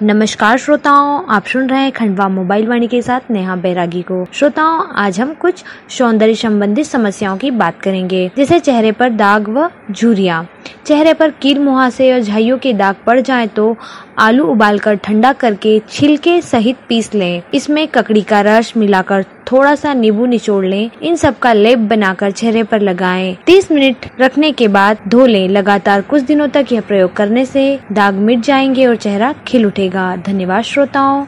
नमस्कार श्रोताओं, आप सुन रहे हैं खंडवा मोबाइल वाणी के साथ नेहा बैरागी को। श्रोताओं, आज हम कुछ सौंदर्य संबंधित समस्याओं की बात करेंगे, जैसे चेहरे पर दाग व झुर्रियां। चेहरे पर कील मुहासे और झाइयों के दाग पड़ जाएं तो आलू उबालकर ठंडा करके छिलके सहित पीस लें। इसमें ककड़ी का रस मिलाकर थोड़ा सा नींबू निचोड़ लें। इन सब का लेप बनाकर चेहरे पर लगाएं। 30 मिनट रखने के बाद धो लें। लगातार कुछ दिनों तक यह प्रयोग करने से दाग मिट जाएंगे और चेहरा खिल उठेगा। धन्यवाद श्रोताओं।